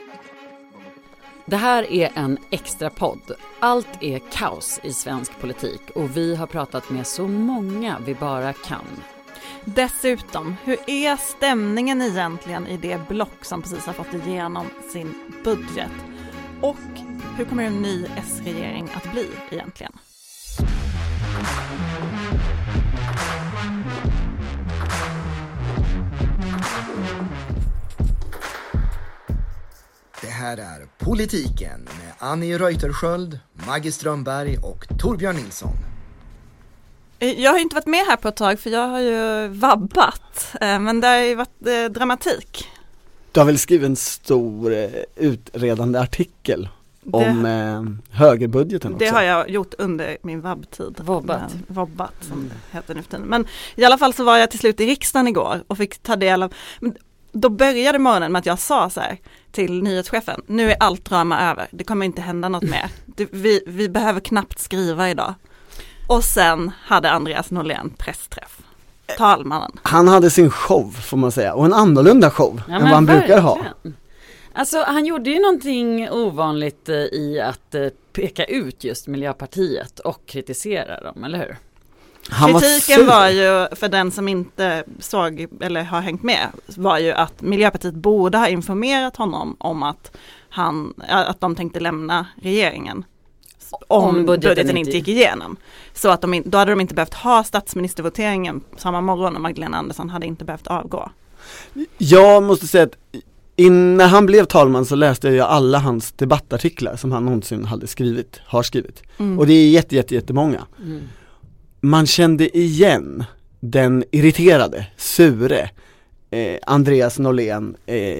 Det här är en extra podd. Allt är kaos i svensk politik och vi har pratat med så många vi bara kan. Dessutom, hur är stämningen egentligen i det block som precis har fått igenom sin budget? Och hur kommer en ny S-regering att bli egentligen? Det här är Politiken med Annie Reuterskiöld, Maggie Strömberg och Torbjörn Nilsson. Jag har inte varit med här på ett tag för jag har ju vabbat, men det har ju varit dramatik. Du har väl skrivit en stor utredande artikel om högerbudgeten också? Det har jag gjort under min vabbtid. Vabbat som det heter nu för tiden. Men i alla fall så var jag till slut i riksdagen igår och fick ta del av... Då började morgonen med att jag sa så här till nyhetschefen, nu är allt drama över, det kommer inte hända något mer. Vi behöver knappt skriva idag. Och sen hade Andreas Norlén pressträff. Talmannen. Han hade sin show får man säga, och en annorlunda show än vad han brukar ha. Alltså han gjorde ju någonting ovanligt i att peka ut just Miljöpartiet och kritisera dem, eller hur? Kritiken var ju, för den som inte såg eller har hängt med, var ju att Miljöpartiet borde ha informerat honom om att de tänkte lämna regeringen om budgeten inte gick igenom. Så att då hade de inte behövt ha statsministervoteringen samma morgon och Magdalena Andersson hade inte behövt avgå. Jag måste säga att när han blev talman så läste jag alla hans debattartiklar som han någonsin har skrivit. Och det är jättemånga. Man kände igen den irriterade, sure Andreas Norlén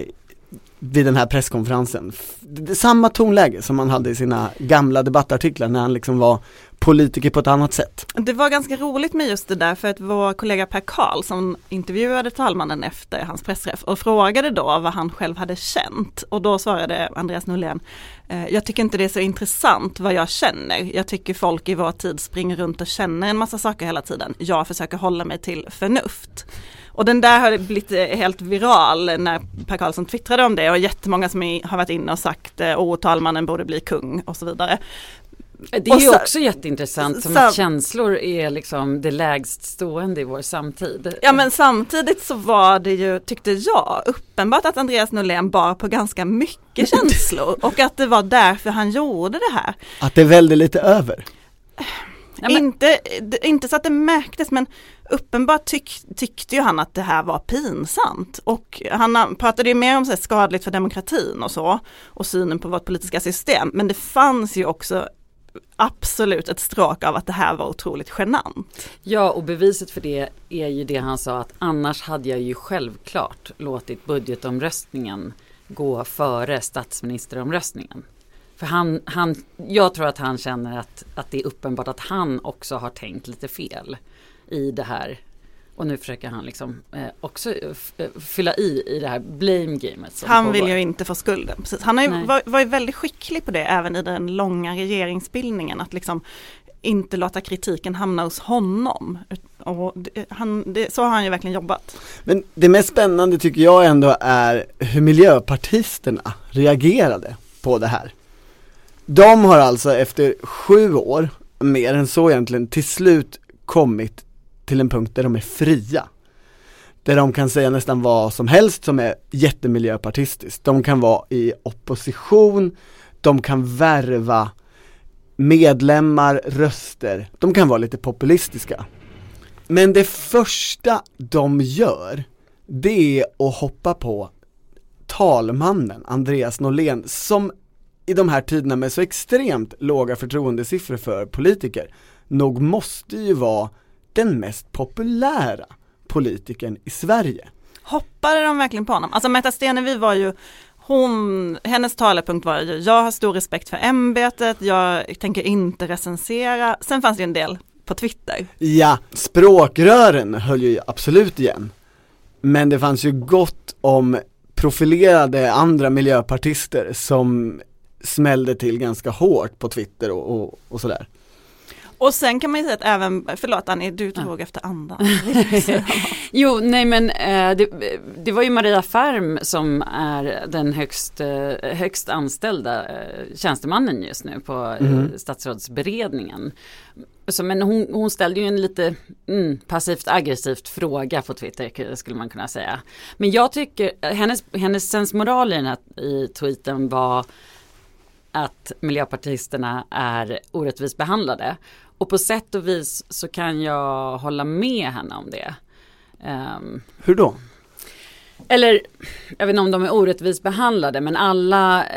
vid den här presskonferensen. Samma tonläge som man hade i sina gamla debattartiklar när han liksom var politiker på ett annat sätt. Det var ganska roligt med just det där, för att vår kollega Per Karl som intervjuade talmannen efter hans pressträff och frågade då vad han själv hade känt. Och då svarade Andreas Norlén, jag tycker inte det är så intressant vad jag känner. Jag tycker folk i vår tid springer runt och känner en massa saker hela tiden. Jag försöker hålla mig till förnuft. Och den där har blivit helt viral när Per Karlsson twittrade om det och jättemånga som har varit inne och sagt talmannen borde bli kung och så vidare. Det är ju också jätteintressant som att känslor är liksom det lägst stående i vår samtid. Ja, men samtidigt så var det ju, tyckte jag, uppenbart att Andreas Norlén bar på ganska mycket känslor och att det var därför han gjorde det här. Att det välde lite över. Ja, inte så att det märktes, men uppenbart tyckte ju han att det här var pinsamt. Och han pratade ju mer om så här, skadligt för demokratin och så, och synen på vårt politiska system. Men det fanns ju också absolut ett stråk av att det här var otroligt genant. Ja, och beviset för det är ju det han sa, att annars hade jag ju självklart låtit budgetomröstningen gå före statsministeromröstningen. För jag tror att han känner att det är uppenbart att han också har tänkt lite fel i det här. Och nu försöker han liksom också fylla i det här blame-gamet. Han vill ju inte få skulden. Precis. Han har ju varit väldigt skicklig på det även i den långa regeringsbildningen. Att liksom inte låta kritiken hamna hos honom. Och så har han ju verkligen jobbat. Men det mest spännande tycker jag ändå är hur miljöpartisterna reagerade på det här. De har alltså efter 7 år, mer än så egentligen, till slut kommit till en punkt där de är fria. Där de kan säga nästan vad som helst som är jättemiljöpartistiskt. De kan vara i opposition, de kan värva medlemmar, röster. De kan vara lite populistiska. Men det första de gör, det är att hoppa på talmannen Andreas Norlén, som i de här tiderna med så extremt låga förtroendesiffror för politiker nog måste ju vara den mest populära politikern i Sverige. Hoppade de verkligen på honom? Alltså Märta Stenevi var ju, hennes talepunkt var ju, jag har stor respekt för ämbetet, jag tänker inte recensera. Sen fanns det en del på Twitter. Ja, språkrören höll ju absolut igen. Men det fanns ju gott om profilerade andra miljöpartister som smällde till ganska hårt på Twitter och sådär. Och sen kan man ju säga att även, förlåt Annie, du tog efter andan. Jo, nej men det var ju Maria Färm som är den högst anställda tjänstemannen just nu på statsrådsberedningen. Så, men hon ställde ju en lite passivt aggressivt fråga på Twitter, skulle man kunna säga. Men jag tycker, hennes sensmoral i tweeten var att miljöpartisterna är orättvist behandlade. Och på sätt och vis så kan jag hålla med henne om det. Hur då? Eller, jag vet inte om de är orättvist behandlade, men alla...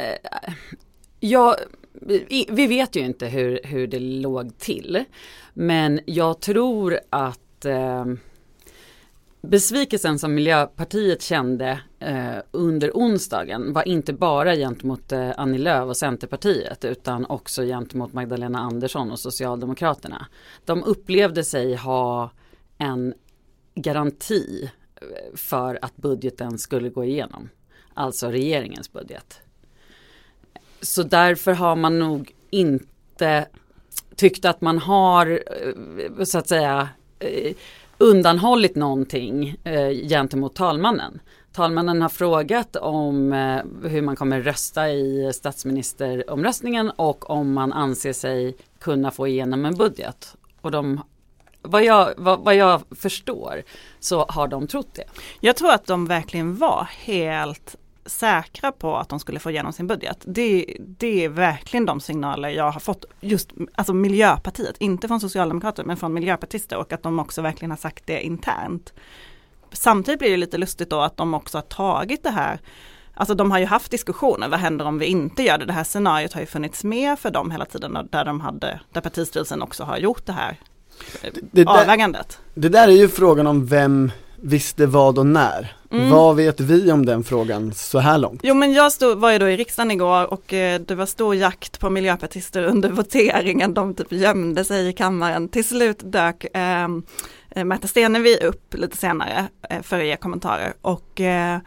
vi vet ju inte hur det låg till. Men jag tror att besvikelsen som Miljöpartiet kände under onsdagen var inte bara gentemot Annie Lööf och Centerpartiet, utan också gentemot Magdalena Andersson och Socialdemokraterna. De upplevde sig ha en garanti för att budgeten skulle gå igenom, alltså regeringens budget. Så därför har man nog inte tyckt att man har, så att säga, undanhållit någonting gentemot talmannen. Talmannen har frågat om hur man kommer rösta i statsministeromröstningen och om man anser sig kunna få igenom en budget. Och vad jag förstår så har de trott det. Jag tror att de verkligen var helt säkra på att de skulle få igenom sin budget. Det är verkligen de signaler jag har fått, just alltså Miljöpartiet, inte från Socialdemokrater men från miljöpartister, och att de också verkligen har sagt det internt. Samtidigt blir det lite lustigt då att de också har tagit det här, alltså de har ju haft diskussioner, vad händer om vi inte gör det? Det här scenariot har ju funnits med för dem hela tiden, där partistyrelsen också har gjort det här avvägandet. Det där är ju frågan om vem visste vad och när. Vad vet vi om den frågan så här långt? Jo, men jag var ju då i riksdagen igår och det var stor jakt på miljöpartister under voteringen. De typ gömde sig i kammaren. Till slut dök Märta Stenevi upp lite senare för att ge kommentarer. Och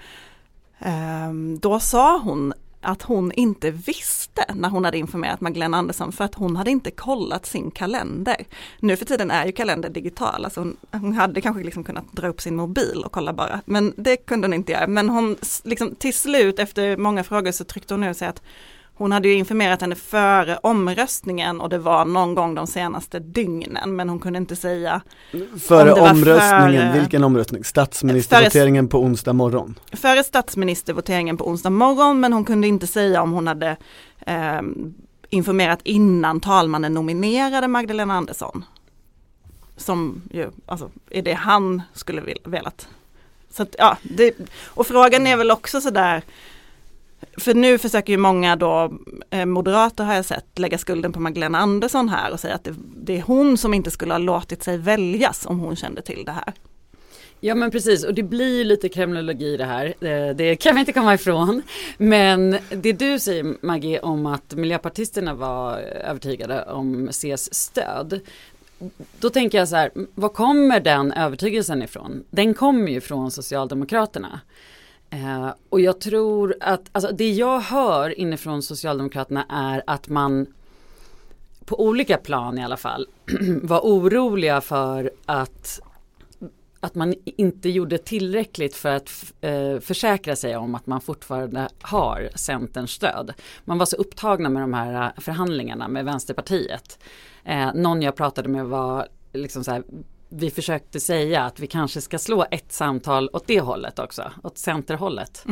då sa hon att hon inte visste när hon hade informerat Magdalena Andersson, för att hon hade inte kollat sin kalender. Nu för tiden är ju kalender digital, alltså hon hade kanske liksom kunnat dra upp sin mobil och kolla bara, men det kunde hon inte göra. Men hon liksom, till slut efter många frågor så tryckte hon nu och sa att hon hade ju informerat henne före omröstningen och det var någon gång de senaste dygnen, men hon kunde inte säga före omröstningen, vilken omröstning? Statsministervoteringen på onsdag morgon. Före statsministervoteringen på onsdag morgon, men hon kunde inte säga om hon hade informerat innan talmannen nominerade Magdalena Andersson. Som ju, alltså, är det han skulle velat. Så att, ja, och frågan är väl också sådär, för nu försöker ju många då, moderater har jag sett, lägga skulden på Magdalena Andersson här och säga att det är hon som inte skulle ha låtit sig väljas om hon kände till det här. Ja, men precis, och det blir lite kremlologi det här, det kan vi inte komma ifrån. Men det du säger, Maggie, om att miljöpartisterna var övertygade om Cs stöd, då tänker jag så här, var kommer den övertygelsen ifrån? Den kommer ju från Socialdemokraterna. Och jag tror att, alltså det jag hör inifrån Socialdemokraterna är att man på olika plan i alla fall var oroliga för att man inte gjorde tillräckligt för att försäkra sig om att man fortfarande har Centerns stöd. Man var så upptagna med de här förhandlingarna med Vänsterpartiet. Någon jag pratade med var liksom så här, vi försökte säga att vi kanske ska slå ett samtal åt det hållet också, åt centerhållet.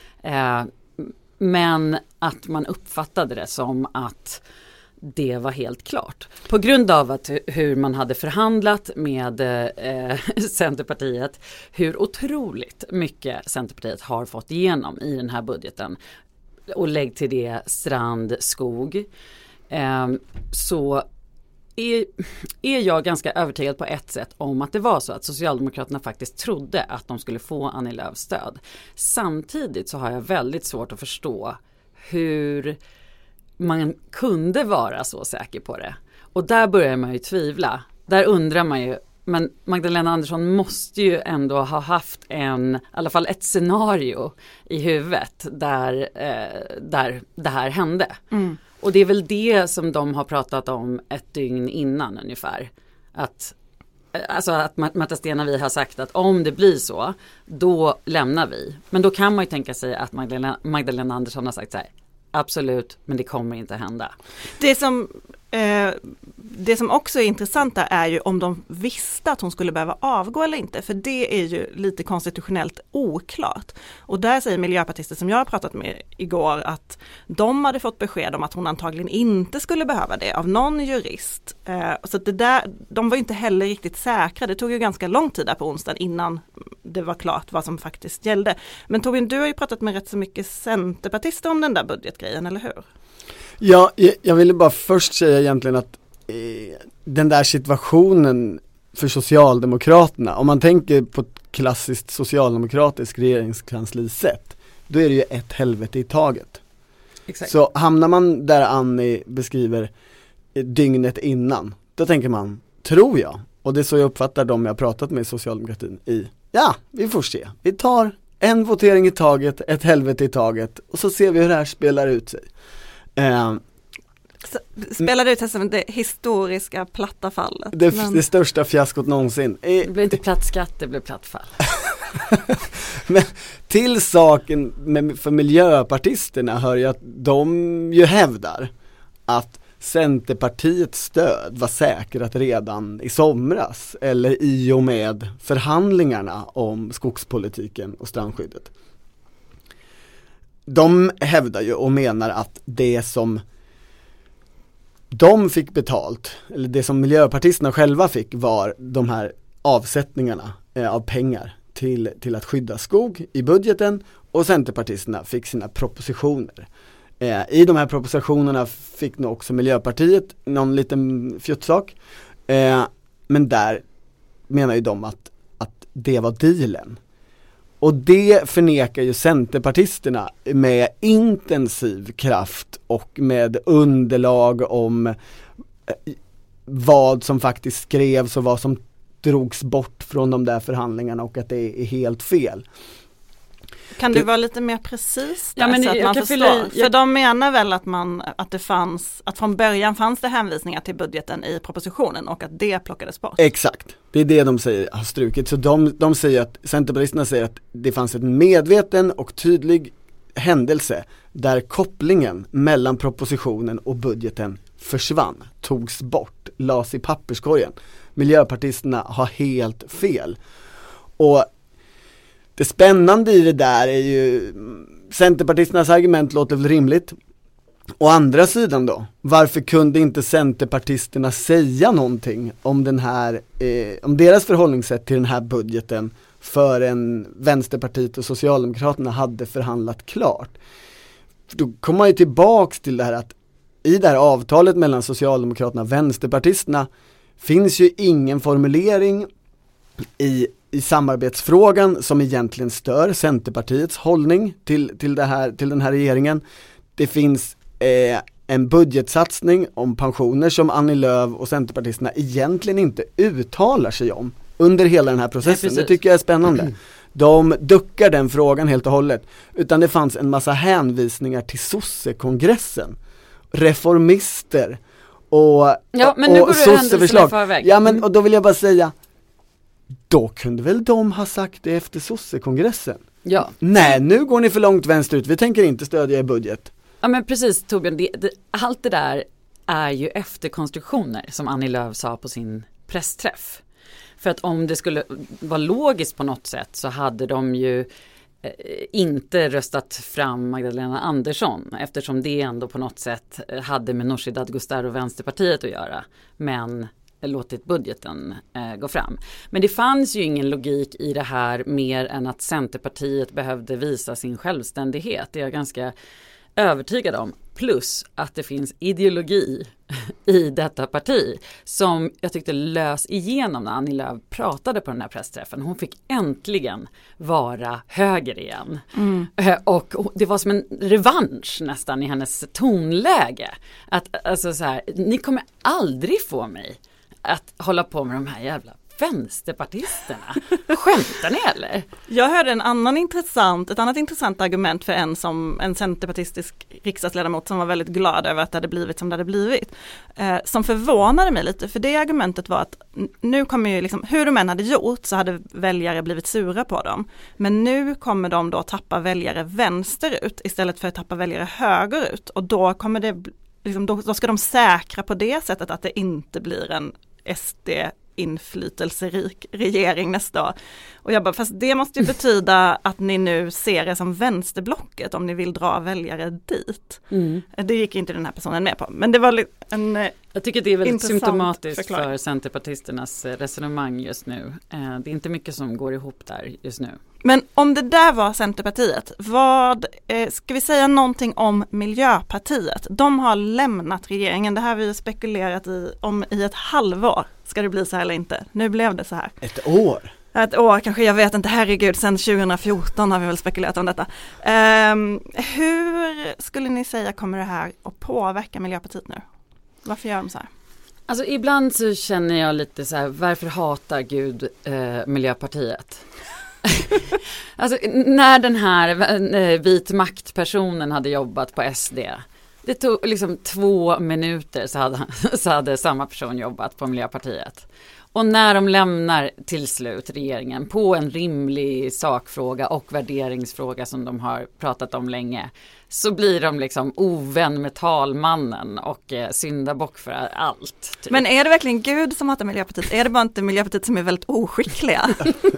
Men att man uppfattade det som att det var helt klart. På grund av att hur man hade förhandlat med Centerpartiet, hur otroligt mycket Centerpartiet har fått igenom i den här budgeten. Och lägg till det Strand, Skog. Så är jag ganska övertygad på ett sätt om att det var så att Socialdemokraterna faktiskt trodde att de skulle få Annie Lööfs stöd. Samtidigt så har jag väldigt svårt att förstå hur man kunde vara så säker på det. Och där börjar man ju tvivla. Där undrar man ju, men Magdalena Andersson måste ju ändå ha haft i alla fall ett scenario i huvudet där det här hände. Och det är väl det som de har pratat om ett dygn innan ungefär. Att Märta Stenevi har sagt att om det blir så, då lämnar vi. Men då kan man ju tänka sig att Magdalena Andersson har sagt så här, absolut, men det kommer inte hända. Det som också är intressant där är ju om de visste att hon skulle behöva avgå eller inte, för det är ju lite konstitutionellt oklart. Och där säger miljöpartister som jag har pratat med igår att de hade fått besked om att hon antagligen inte skulle behöva det av någon jurist. Så att de var inte heller riktigt säkra. Det tog ju ganska lång tid där på onsdagen innan det var klart vad som faktiskt gällde. Men Torbjörn, du har ju pratat med rätt så mycket centerpartister om den där budgetgrejen, eller hur? Ja, jag ville bara först säga egentligen att den där situationen för Socialdemokraterna, om man tänker på ett klassiskt socialdemokratiskt regeringskanslisätt, då är det ju ett helvete i taget. Exakt. Så hamnar man där Annie beskriver dygnet innan, då tänker man, tror jag, och det är så jag uppfattar dem jag pratat med socialdemokratin vi får se. Vi tar en votering i taget, ett helvete i taget, och så ser vi hur det här spelar ut sig. Spelade ut som det historiska platta fallet. Det största fiaskot någonsin. Det blev inte platt skatt, det blev platt fall. Men till saken för miljöpartisterna hör ju att de ju hävdar att Centerpartiets stöd var säkrat redan i somras eller i och med förhandlingarna om skogspolitiken och strandskyddet. De hävdar ju och menar att det som de fick betalt, eller det som miljöpartisterna själva fick, var de här avsättningarna av pengar till att skydda skog i budgeten, och centerpartisterna fick sina propositioner. I de här propositionerna fick nog också Miljöpartiet någon liten fjuttsak, men där menar ju de att det var dealen. Och det förnekar ju centerpartisterna med intensiv kraft och med underlag om vad som faktiskt skrevs och vad som drogs bort från de där förhandlingarna, och att det är helt fel. Kan du vara lite mer precis där, så att man förstår? För de menar väl att från början fanns det hänvisningar till budgeten i propositionen och att det plockades bort. Exakt, det är det de säger har strukit. Så de säger att centerpartisterna säger att det fanns en medveten och tydlig händelse där kopplingen mellan propositionen och budgeten försvann, togs bort, lades i papperskorgen. Miljöpartisterna har helt fel. Och det spännande i det där är ju, centerpartisternas argument låter väl rimligt. Å andra sidan då, varför kunde inte centerpartisterna säga någonting om den här, om deras förhållningssätt till den här budgeten förrän Vänsterpartiet och Socialdemokraterna hade förhandlat klart? Då kommer man ju tillbaks till det här att i det här avtalet mellan Socialdemokraterna och Vänsterpartisterna finns ju ingen formulering i samarbetsfrågan som egentligen stör Centerpartiets hållning till den här regeringen. Det finns en budgetsatsning om pensioner som Annie Lööf och Centerpartisterna egentligen inte uttalar sig om under hela den här processen. Det tycker jag är spännande. De duckar den frågan helt och hållet, utan det fanns en massa hänvisningar till sosse-kongressen, reformister och sosse-förslag. Ja, men och då vill jag bara säga, då kunde väl de ha sagt det efter sosse-kongressen? Ja. Nej, nu går ni för långt vänsterut. Vi tänker inte stödja i budget. Ja, men precis, Torbjörn. Allt det där är ju efterkonstruktioner, som Annie Lööf sa på sin pressträff. För att om det skulle vara logiskt på något sätt så hade de ju inte röstat fram Magdalena Andersson, eftersom det ändå på något sätt hade med Nooshi Dadgostar och Vänsterpartiet att göra. Men låtit budgeten gå fram. Men det fanns ju ingen logik i det här mer än att Centerpartiet behövde visa sin självständighet. Det är jag ganska övertygad om. Plus att det finns ideologi i detta parti som jag tyckte lös igenom när Annie Lööf pratade på den här pressträffen. Hon fick äntligen vara höger igen. Och det var som en revansch nästan i hennes tonläge. Att, alltså så här, ni kommer aldrig få mig att hålla på med de här jävla vänsterpartisterna. Skämtar ni eller? Jag hörde ett annat intressant argument för en centerpartistisk riksdagsledamot som var väldigt glad över att det hade blivit som det hade blivit. Som förvånade mig lite, för det argumentet var att nu kommer ju liksom, hur de än hade gjort så hade väljare blivit sura på dem. Men nu kommer de då tappa väljare vänsterut istället för att tappa väljare högerut. Och då kommer det liksom, då ska de säkra på det sättet att det inte blir en SD-inflytelserik regering nästa år. Och jag bara, fast det måste ju betyda att ni nu ser det som vänsterblocket om ni vill dra väljare dit. Det gick inte den här personen med på. Men det var jag tycker det är väldigt symptomatiskt för centerpartisternas resonemang just nu. Det är inte mycket som går ihop där just nu. Men om det där var Centerpartiet, ska vi säga någonting om Miljöpartiet? De har lämnat regeringen, det här har vi spekulerat om i ett halvår. Ska det bli så här eller inte? Nu blev det så här. Ett år? Ett år kanske, jag vet inte, herregud, sedan 2014 har vi väl spekulerat om detta. Hur skulle ni säga kommer det här att påverka Miljöpartiet nu? Varför gör de så här? Alltså ibland så känner jag lite så här, varför hatar Gud Miljöpartiet? Alltså när den här vit maktpersonen hade jobbat på SD, det tog liksom 2 minuter så hade samma person jobbat på Miljöpartiet. Och när de lämnar till slut regeringen på en rimlig sakfråga och värderingsfråga som de har pratat om länge, så blir de liksom ovän med talmannen och syndabock för allt. Typ. Men är det verkligen Gud som hatar Miljöpartiet? Är det bara inte Miljöpartiet som är väldigt oskickliga?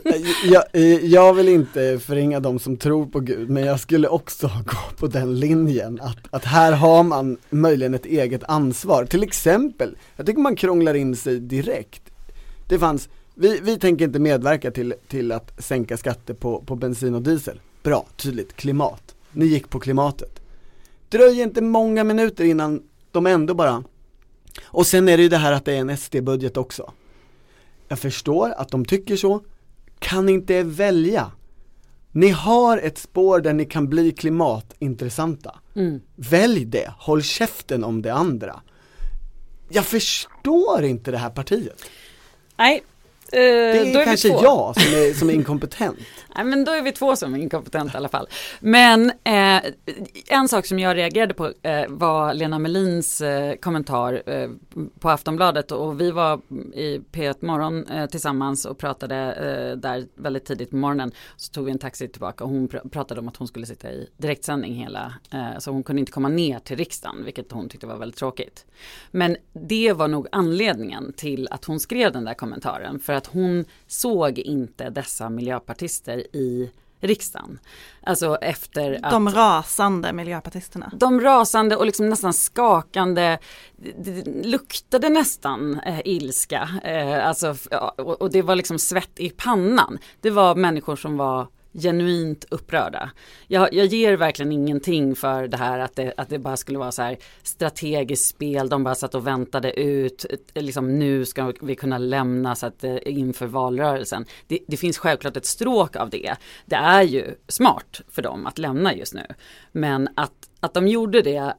Jag vill inte förringa de som tror på Gud, men jag skulle också gå på den linjen att här har man möjligen ett eget ansvar. Till exempel, jag tycker man krånglar in sig direkt. Det fanns, vi tänker inte medverka till att sänka skatter på bensin och diesel. Bra, tydligt, klimat. Ni gick på klimatet. Dröjer inte många minuter innan de ändå bara... Och sen är det ju det här att det är en SD-budget också. Jag förstår att de tycker så. Kan inte välja. Ni har ett spår där ni kan bli klimatintressanta. Välj det. Håll käften om det andra. Jag förstår inte det här partiet. Nej. Det är kanske jag som är inkompetent. Nej, men då är vi 2 som är inkompetenta i alla fall. Men en sak som jag reagerade på var Lena Melins kommentar på Aftonbladet, och vi var i P1 morgon tillsammans och pratade där väldigt tidigt på morgonen. Så tog vi en taxi tillbaka och hon pratade om att hon skulle sitta i direktsändning hela, så hon kunde inte komma ner till riksdagen, vilket hon tyckte var väldigt tråkigt. Men det var nog anledningen till att hon skrev den där kommentaren, för att hon såg inte dessa miljöpartister i riksdagen. Alltså efter att... De rasande miljöpartisterna. De rasande och liksom nästan skakande, det luktade nästan ilska. Alltså, och det var liksom svett i pannan. Det var människor som var genuint upprörda. Jag ger verkligen ingenting för det här att det bara skulle vara så här strategiskt spel. De bara satt och väntade ut. Liksom, nu ska vi kunna lämna så att, inför valrörelsen. Det finns självklart ett stråk av det. Det är ju smart för dem att lämna just nu. Men att de gjorde det...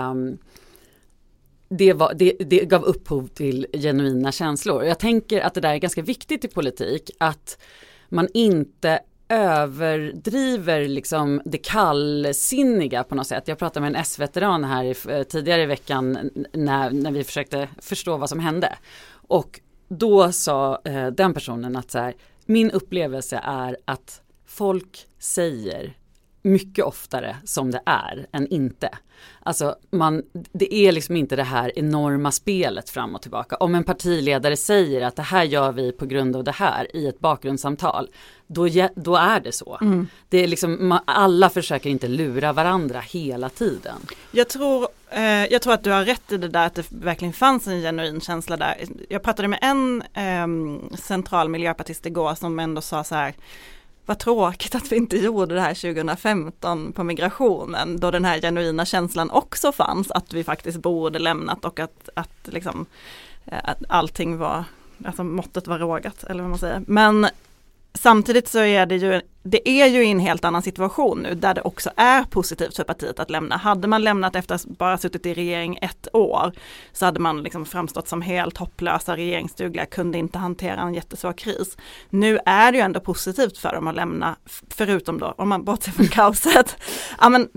Det gav upphov till genuina känslor. Jag tänker att det där är ganska viktigt i politik, att man inte överdriver liksom det kallsinniga på något sätt. Jag pratade med en S-veteran här tidigare i veckan när vi försökte förstå vad som hände. Och då sa den personen att så här, min upplevelse är att folk säger mycket oftare som det är än inte. Alltså det är liksom inte det här enorma spelet fram och tillbaka. Om en partiledare säger att det här gör vi på grund av det här i ett bakgrundssamtal, då är det så. Det är liksom, alla försöker inte lura varandra hela tiden. Jag tror att du har rätt i det där, att det verkligen fanns en genuin känsla där. Jag pratade med en central miljöpartist igår som ändå sa så här: vad tråkigt att vi inte gjorde det här 2015 på migrationen, då den här genuina känslan också fanns att vi faktiskt borde lämnat, och att liksom att allting var, alltså måttet var rågat, eller vad man säger. Men samtidigt så är det är ju i en helt annan situation nu där det också är positivt för partiet att lämna. Hade man lämnat efter att bara suttit i regering 1 år så hade man liksom framstått som helt hopplösa, regeringsdugliga, kunde inte hantera en jättesvår kris. Nu är det ju ändå positivt för dem att lämna, förutom då, om man bortser från kaoset. Ja, men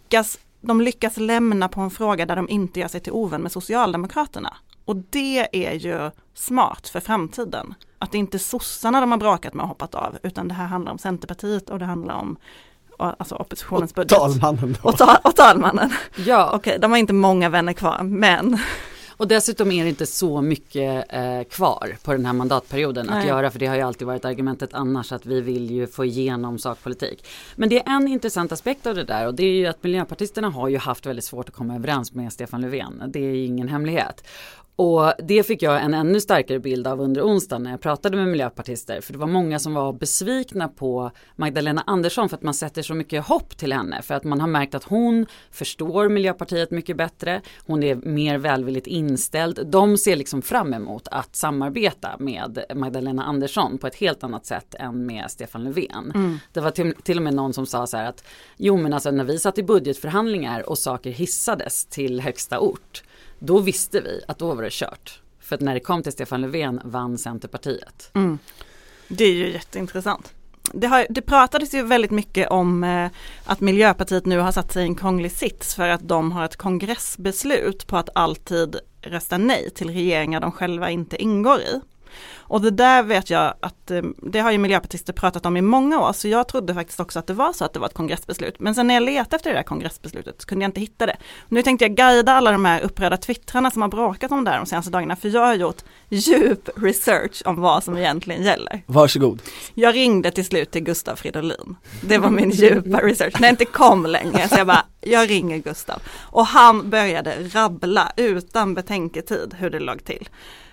de lyckas lämna på en fråga där de inte gör sig till ovän med Socialdemokraterna. Och det är ju smart för framtiden. Att det inte är sossarna de har bråkat med och hoppat av, utan det här handlar om Centerpartiet och det handlar om alltså oppositionens budget. Talmannen då. Och talmannen. Ja. Okej, de har inte många vänner kvar, men... Och dessutom är det inte så mycket kvar på den här mandatperioden att göra, för det har ju alltid varit argumentet annars att vi vill ju få igenom sakpolitik. Men det är en intressant aspekt av det där, och det är ju att miljöpartisterna har ju haft väldigt svårt att komma överens med Stefan Löfven. Det är ju ingen hemlighet. Och det fick jag en ännu starkare bild av under onsdagen när jag pratade med miljöpartister. För det var många som var besvikna på Magdalena Andersson för att man sätter så mycket hopp till henne. För att man har märkt att hon förstår Miljöpartiet mycket bättre. Hon är mer välvilligt inställd. De ser liksom fram emot att samarbeta med Magdalena Andersson på ett helt annat sätt än med Stefan Löfven. Mm. Det var till och med någon som sa så här att jo, men alltså när vi satt i budgetförhandlingar och saker hissades till högsta ort, då visste vi att då var det kört. För att när det kom till Stefan Löfven vann Centerpartiet. Mm. Det är ju jätteintressant. Det pratades ju väldigt mycket om att Miljöpartiet nu har satt sig i en krånglig sits för att de har ett kongressbeslut på att alltid rösta nej till regeringar de själva inte ingår i. Och det där vet jag att det har ju miljöpartister pratat om i många år, så jag trodde faktiskt också att det var så att det var ett kongressbeslut. Men sen när jag letade efter det där kongressbeslutet så kunde jag inte hitta det. Nu tänkte jag guida alla de här upprörda twittrarna som har bråkat om det här de senaste dagarna, för jag har gjort djup research om vad som egentligen gäller. Varsågod. Jag ringde till slut till Gustav Fridolin. Det var min djupa research. När jag inte kom längre så jag ringer Gustav. Och han började rabbla utan betänketid hur det låg till.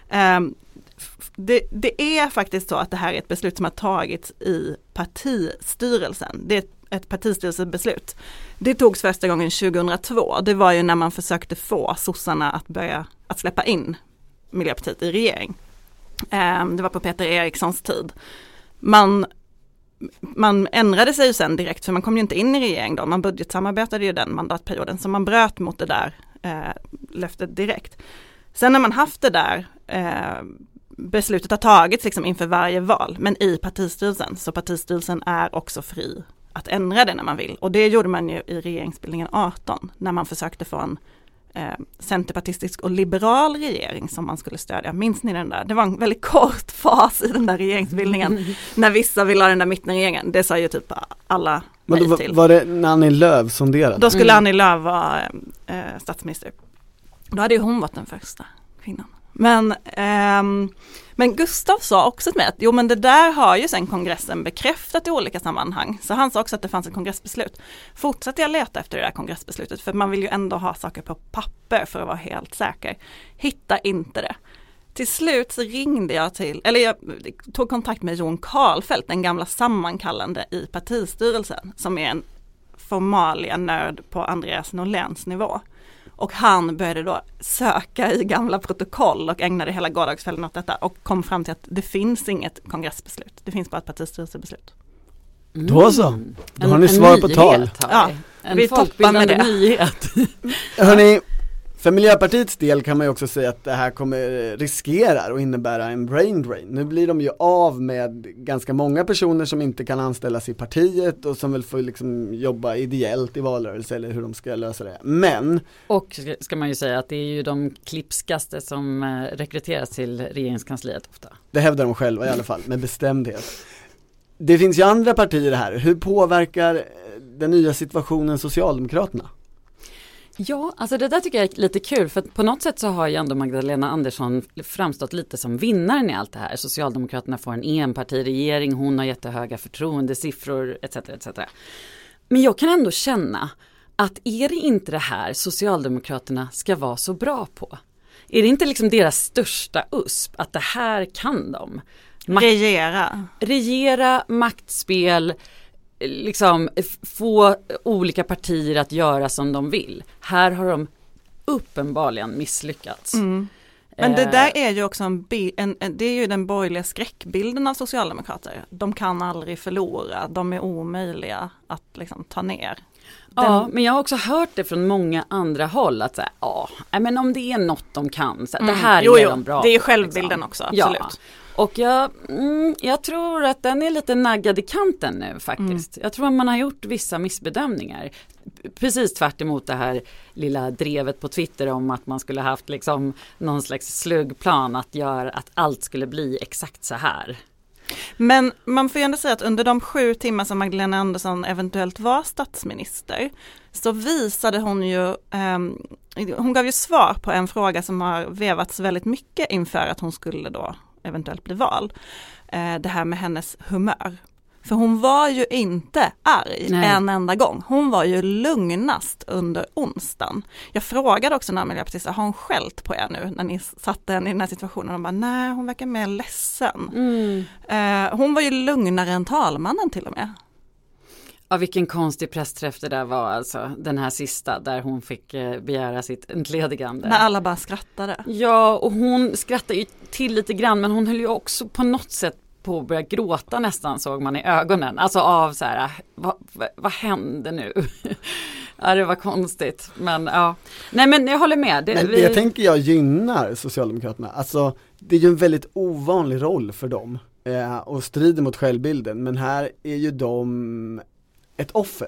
Det är faktiskt så att det här är ett beslut som har tagits i partistyrelsen. Det är ett partistyrelsebeslut. Det togs första gången 2002. Det var ju när man försökte få sossarna att släppa in Miljöpartiet i regering. Det var på Peter Erikssons tid. Man ändrade sig ju sen direkt, för man kom ju inte in i regering då. Man budgetsamarbetade ju den mandatperioden, så man bröt mot det där löftet direkt. Sen när man haft det där beslutet har tagits liksom inför varje val, men i partistyrelsen. Så partistyrelsen är också fri att ändra det när man vill. Och det gjorde man ju i regeringsbildningen 18 när man försökte få en centerpartistisk och liberal regering som man skulle stödja. Minns ni den där? Det var en väldigt kort fas i den där regeringsbildningen när vissa ville ha den där mittenregeringen. Det sa ju typ alla nej till. Var det när Annie Lööf sonderade? Då skulle Annie Lööf vara statsminister. Då hade ju hon varit den första kvinnan. Men Gustav sa också till mig att men det där har ju sen kongressen bekräftat i olika sammanhang. Så han sa också att det fanns ett kongressbeslut. Fortsatte jag leta efter det där kongressbeslutet, för man vill ju ändå ha saker på papper för att vara helt säker. Hitta inte det. Till slut så ringde jag jag tog kontakt med Jon Karlfeldt, den gamla sammankallande i partistyrelsen, som är en formalia-nörd på Andreas Norléns nivå. Och han började då söka i gamla protokoll och ägnade hela gårdagskvällen åt detta och kom fram till att det finns inget kongressbeslut. Det finns bara ett partistyrelsebeslut. Då så. Då har ni svar på tal. Ja, en folkbildande nyhet. Hörrni, för Miljöpartiets del kan man ju också säga att det här riskerar att innebära en brain drain. Nu blir de ju av med ganska många personer som inte kan anställas i partiet och som väl får liksom jobba ideellt i valrörelse eller hur de ska lösa det. Men... Och ska man ju säga att det är ju de klipskaste som rekryteras till regeringskansliet ofta. Det hävdar de själva i alla fall, med bestämdhet. Det finns ju andra partier här. Hur påverkar den nya situationen Socialdemokraterna? Ja, alltså det där tycker jag är lite kul, för på något sätt så har ju ändå Magdalena Andersson framstått lite som vinnaren i allt det här. Socialdemokraterna får en enpartiregering, hon har jättehöga förtroendesiffror etc. etc. Men jag kan ändå känna att är det inte det här Socialdemokraterna ska vara så bra på? Är det inte liksom deras största USP att det här kan de? Regera, maktspel, liksom få olika partier att göra som de vill. Här har de uppenbarligen misslyckats. Men det där är ju också det är ju den borgerliga skräckbilden av socialdemokrater. De kan aldrig förlora, de är omöjliga att liksom ta ner. Ja, men jag har också hört det från många andra håll att säga, men om det är något de kan, så det här är de bra. Det är självbilden också, absolut. Ja. Och jag tror att den är lite naggad i kanten nu faktiskt. Jag tror att man har gjort vissa missbedömningar. Precis tvärt emot det här lilla drevet på Twitter om att man skulle haft liksom någon slags sluggplan att göra att allt skulle bli exakt så här. Men man får ju ändå säga att under de 7 timmar som Magdalena Andersson eventuellt var statsminister så visade hon ju, hon gav ju svar på en fråga som har vevats väldigt mycket inför att hon skulle då eventuellt bli vald. Det här med hennes humör. För hon var ju inte arg en enda gång. Hon var ju lugnast under onsdagen. Jag frågade också när miljöpartister, har hon skällt på er nu när ni satte henne i den här situationen? Och bara, nej, hon verkar mer ledsen. Hon var ju lugnare än talmannen till och med. Ja, vilken konstig pressträff det där var alltså, den här sista där hon fick begära sitt entledigande. När alla bara skrattade. Ja, och hon skrattade ju till lite grann, men hon höll ju också på något sätt på att börja gråta nästan, såg man i ögonen. Alltså av så här, vad hände nu? Ja, det var konstigt. Men ja, nej men jag håller med. Jag tänker jag gynnar Socialdemokraterna. Alltså det är ju en väldigt ovanlig roll för dem och strider mot självbilden. Men här är ju de ett offer.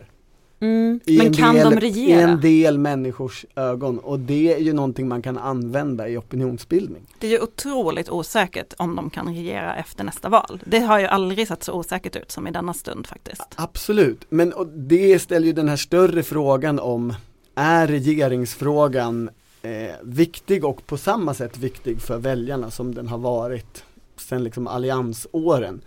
Men kan de regera? I en del människors ögon, och det är ju någonting man kan använda i opinionsbildning. Det är ju otroligt osäkert om de kan regera efter nästa val. Det har ju aldrig sett så osäkert ut som i denna stund faktiskt. Absolut, men och det ställer ju den här större frågan om, är regeringsfrågan viktig och på samma sätt viktig för väljarna som den har varit sedan liksom alliansåren?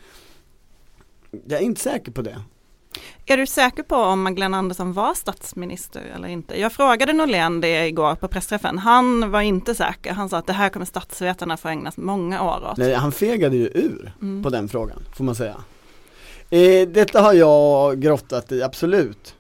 Jag är inte säker på det. Är du säker på om Magdalena Andersson var statsminister eller inte? Jag frågade Norlén det igår på pressträffen. Han var inte säker. Han sa att det här kommer statsvetarna få ägnas många år åt. Nej, han fegade ju ur på den frågan, får man säga. Detta har jag grottat i, absolut.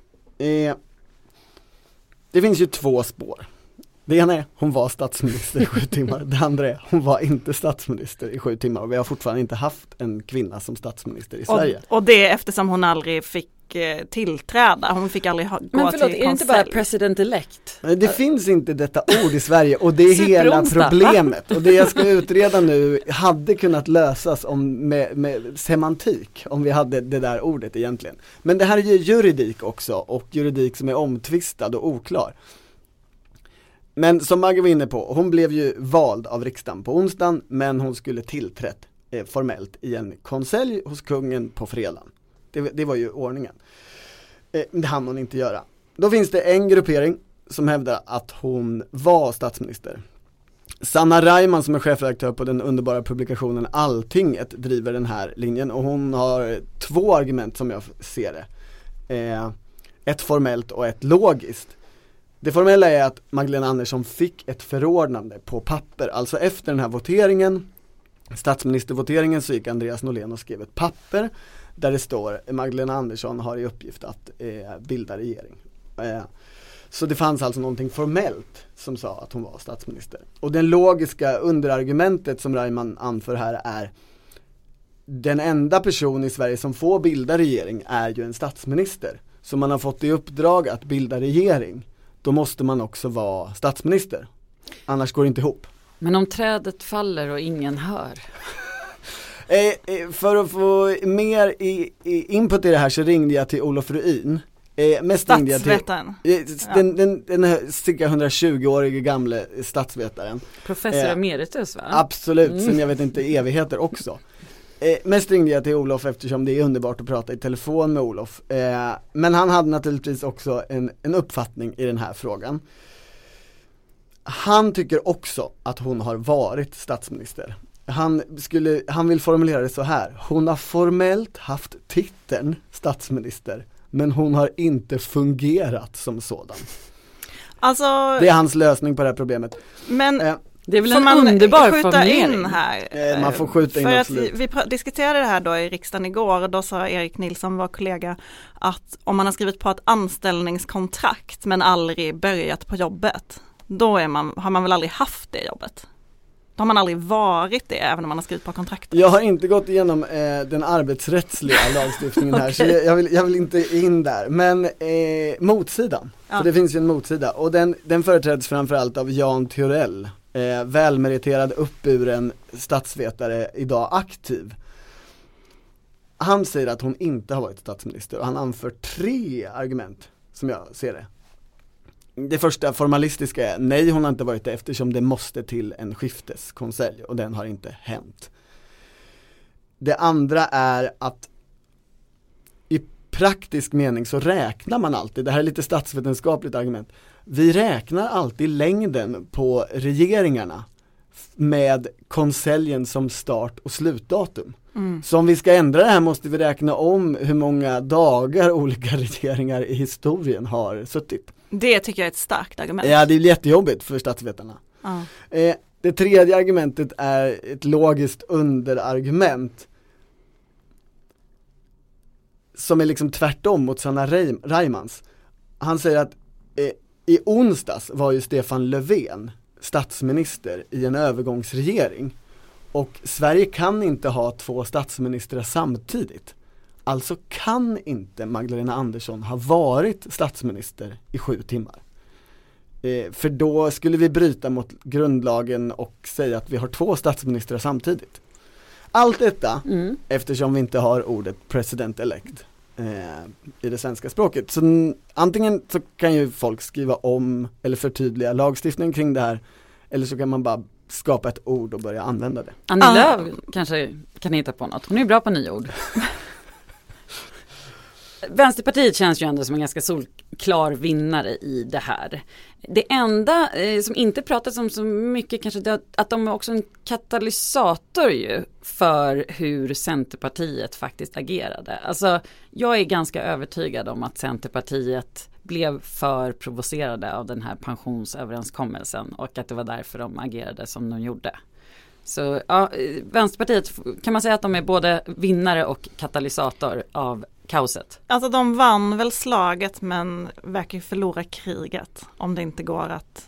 Det finns ju 2 spår. Det ena är, hon var statsminister i 7 timmar. Det andra är, hon var inte statsminister i 7 timmar. Och vi har fortfarande inte haft en kvinna som statsminister i Sverige. Och det är eftersom hon aldrig fick tillträda. Hon fick aldrig gå till konselj. Men förlåt, är det inte bara president-elect? Det finns inte detta ord i Sverige, och det är hela problemet. Och det jag ska utreda nu hade kunnat lösas med semantik, om vi hade det där ordet egentligen. Men det här är ju juridik också, och juridik som är omtvistad och oklar. Men som Maggie var inne på, hon blev ju vald av riksdagen på onsdagen, men hon skulle tillträtt formellt i en konselj hos kungen på fredagen. Det var ju ordningen. Det hann hon inte göra. Då finns det en gruppering som hävdar att hon var statsminister. Sanna Reimann, som är chefredaktör på den underbara publikationen Alltinget, driver den här linjen, och hon har 2 argument som jag ser det. Ett formellt och ett logiskt. Det formella är att Magdalena Andersson fick ett förordnande på papper. Alltså efter den här voteringen, statsministervoteringen, så gick Andreas Norlén och skrev ett papper där det står Magdalena Andersson har i uppgift att bilda regering. Så det fanns alltså någonting formellt som sa att hon var statsminister. Och det logiska underargumentet som Reimann anför här är, den enda person i Sverige som får bilda regering är ju en statsminister. Så man har fått i uppdrag att bilda regering. Då måste man också vara statsminister. Annars går det inte ihop. Men om trädet faller och ingen hör? För att få mer input i det här så ringde jag till Olof Ruin. Statsvetaren. Den här cirka 120-årige gamle statsvetaren. Professor emeritus, va? Absolut, sen jag vet inte evigheter också. Mest ringde jag till Olof eftersom det är underbart att prata i telefon med Olof. Men han hade naturligtvis också en uppfattning i den här frågan. Han tycker också att hon har varit statsminister. Han vill formulera det så här: hon har formellt haft titeln statsminister, men hon har inte fungerat som sådan. Alltså, det är hans lösning på det här problemet. Men det är väl en underbar formulering här. Man får skjuta in för absolut. Att vi diskuterade det här då i riksdagen igår, och då sa Erik Nilsson, vår kollega, att om man har skrivit på ett anställningskontrakt men aldrig börjat på jobbet, då har man väl aldrig haft det jobbet. Då har man aldrig varit det, även om man har skrivit på kontraktet. Jag har inte gått igenom den arbetsrättsliga lagstiftningen här, så jag vill inte in där. Men motsidan, för det finns ju en motsida, och den företräds framförallt av Jan Theorell, välmeriterad, uppburen statsvetare, idag aktiv. Han säger att hon inte har varit statsminister, och han anför 3 argument som jag ser det. Det första formalistiska är nej, hon har inte varit det eftersom det måste till en skifteskonselj, och den har inte hänt. Det andra är att i praktisk mening så räknar man alltid, det här är lite statsvetenskapligt argument, vi räknar alltid längden på regeringarna med konseljen som start- och slutdatum. Så om vi ska ändra det här måste vi räkna om hur många dagar olika regeringar i historien har suttit. Det tycker jag är ett starkt argument. Ja, det är jättejobbigt för statsvetarna. Det tredje argumentet är ett logiskt underargument som är liksom tvärtom mot Sanna Reimans. Han säger att i onsdags var ju Stefan Löfven statsminister i en övergångsregering, och Sverige kan inte ha 2 statsministrar samtidigt. Alltså kan inte Magdalena Andersson ha varit statsminister i 7 timmar. För då skulle vi bryta mot grundlagen och säga att vi har 2 statsministrar samtidigt. Allt detta eftersom vi inte har ordet president-elect i det svenska språket. Så antingen så kan ju folk skriva om eller förtydliga lagstiftningen kring det här, eller så kan man bara skapa ett ord och börja använda det. Annie Lööf kanske kan hitta på något. Hon är ju bra på nyord. Vänsterpartiet känns ju ändå som en ganska solklar vinnare i det här. Det enda som inte pratas om så mycket kanske det är att de är också en katalysator ju för hur Centerpartiet faktiskt agerade. Alltså jag är ganska övertygad om att Centerpartiet blev för provocerade av den här pensionsöverenskommelsen, och att det var därför de agerade som de gjorde. Så ja, Vänsterpartiet, kan man säga att de är både vinnare och katalysator av kaoset? Alltså de vann väl slaget, men verkar förlora kriget om det inte går att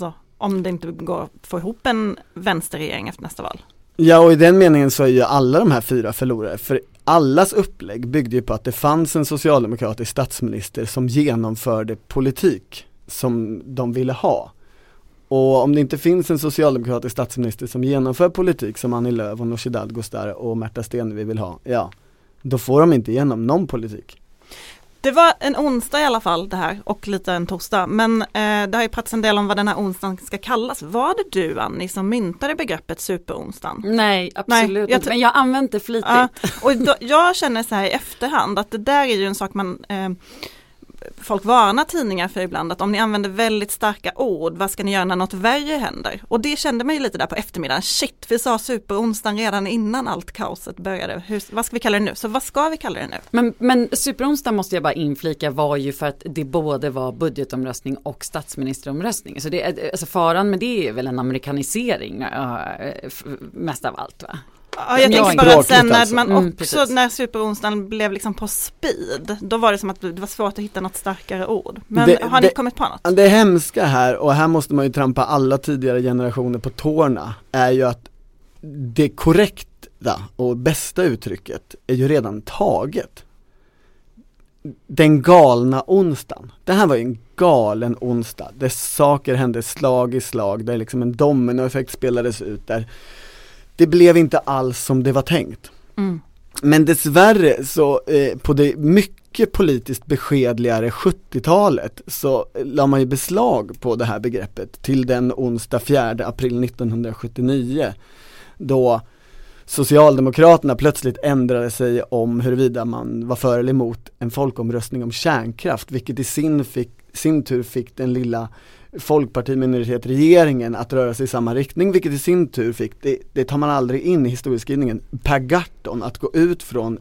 få ihop en vänsterregering efter nästa val. Ja, och i den meningen så är ju alla de här 4 förlorare, för allas upplägg byggde ju på att det fanns en socialdemokratisk statsminister som genomförde politik som de ville ha. Och om det inte finns en socialdemokratisk statsminister som genomför politik som Annie Lööf och Nooshi Dadgostar och Märta Stenevi vill ha, ja, då får de inte igenom någon politik. Det var en onsdag i alla fall det här, och lite en torsdag, men det har ju pratats en del om vad den här onsdagen ska kallas. Var det du, Annie, som myntade begreppet superonsdagen? Nej, absolut inte, men jag använt det flitigt. Och jag känner så här i efterhand att det där är ju en sak folk varnar tidningar för ibland, att om ni använder väldigt starka ord, vad ska ni göra när något värre händer? Och det kände man ju lite där på eftermiddagen. Shit, vi sa superonsdagen redan innan allt kaoset började. Vad ska vi kalla det nu? Så vad ska vi kalla det nu? Men superonsdagen måste jag bara inflika var ju för att det både var budgetomröstning och statsministeromröstning. Så alltså faran med det är väl en amerikanisering mest av allt, va? Ja, jag tänker bara att sen när man när superonsdagen blev liksom på speed, då var det som att det var svårt att hitta något starkare ord. Men har ni kommit på något? Det hemska här, och här måste man ju trampa alla tidigare generationer på tårna, är ju att det korrekta och bästa uttrycket är ju redan taget. Den galna onsdagen. Det här var ju en galen onsdag där saker hände slag i slag, där liksom en dominoeffekt spelades ut, där det blev inte alls som det var tänkt. Men dessvärre så på det mycket politiskt beskedligare 70-talet så la man ju beslag på det här begreppet till den onsdag 4 april 1979, då Socialdemokraterna plötsligt ändrade sig om huruvida man var för eller emot en folkomröstning om kärnkraft, vilket i sin tur fick den lilla folkpartiminoritet-regeringen att röra sig i samma riktning, vilket i sin tur fick, det tar man aldrig in i historieskrivningen, Per Gahrton att gå ut från